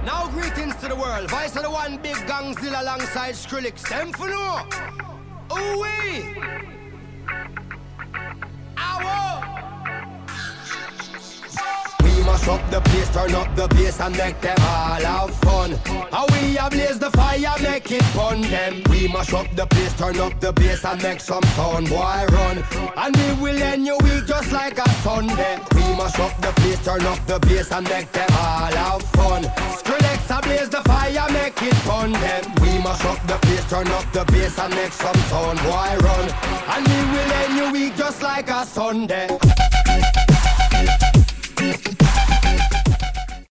Now greetings to the world. Voice of the one big gangzilla alongside Skrillex. Them for no. Ooh-wee. We mash up the place, turn up the bass and make them all have fun. How we ablaze the fire, make it fun them. We mash up the place, turn up the bass and make some sound, boy run. And we will end your week just like a Sunday. We mash up the place, turn up the bass and make them all have fun. Skrillex ablaze the fire, make it fun them. We mash up the place, turn up the bass and make some sound, boy run. And we will end your week just like a Sunday.